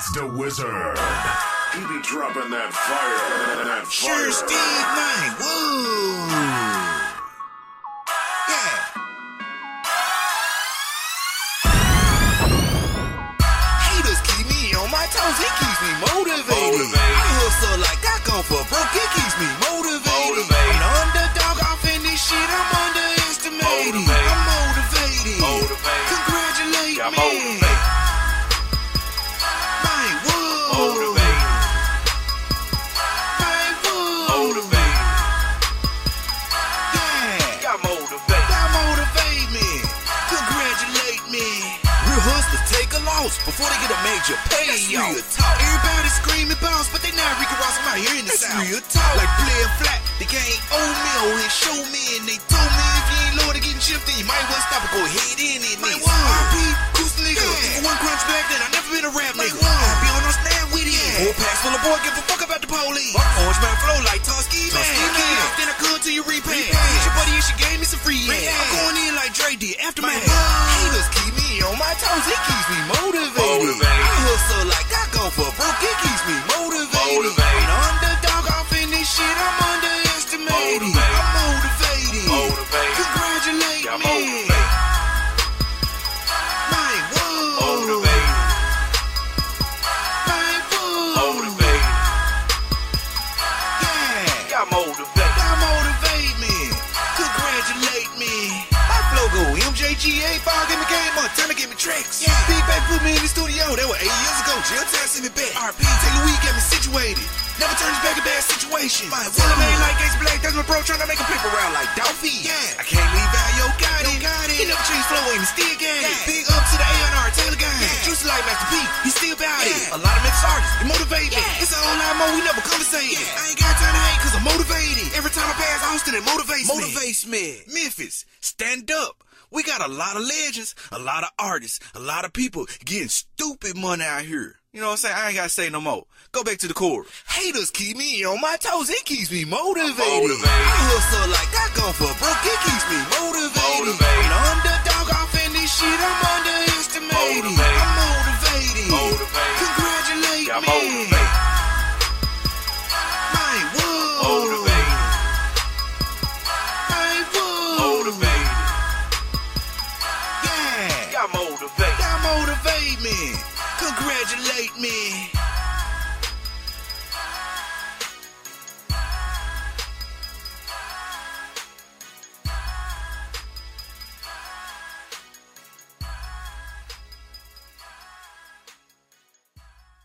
It's the Wizard. He be dropping that fire. Sure, Steve, man. Whoa. Yeah. Haters keep me on my toes. It keeps me motivated. I hustle like I come for broke. It keeps me motivated. I'm the underdog off in this shit. I'm underestimated. I'm motivated. Congratulate me. Before they get a major payout. Everybody screaming bounce, but they not Ricky Ross. I'm out here in the South. Real talk. Like playing flat, they can't owe me or hit show me. And they told me if you ain't low to getting shifted, you might well stop and go ahead in it. RP, goose nigga. If one crunch back, then I never been a rap nigga. I be on no snap with it. Whole packs full of boy, give a fuck about the police. Orange man flow like Tusky man. Then I come to your repay. Hit your buddy and she gave me some free. I'm going in like Dre did after my haters keep me on my toes. It keeps me motivated. I hustle like I go for broke. It keeps me motivated. I'm the underdog off in this shit. I'm underestimated. I'm motivated. Congratulate me. My whoa. My whoa. Yeah. Y'all motivate me. Congratulate me. My flow go MJGA, Fog in the game, Montana give me tricks. Yeah. Big Bang put me in the studio, that was 8 years ago. Jail time sent me back. RP, Taylor Weed got me situated. Never turns back in bad situations. My Willa man like Ace Black, that's my bro trying to make a paper round like Dolphy. Yeah. I can't leave out, yo, got it. He never changed flow and he still got it. Big up to the A&R, Taylor guy. Juicy like Master P, he still about it. A lot of mixed artists, they motivate me. It's a whole lot more, we never conversated. I ain't got time to hate cause I'm motivated. Every time I pass Austin, it motivates me. Memphis, stand up. We got a lot of legends, a lot of artists, a lot of people getting stupid money out here. You know what I'm saying? I ain't gotta say no more. Go back to the core. Haters keep me on my toes. It keeps me motivated. I hustle like I go for broke. It keeps me motivated. I'm the underdog off in this shit. I'm underestimated. I'm motivated. Congratulate me. My whoa. My whoa. Yeah. Y'all motivate me. Congratulate me.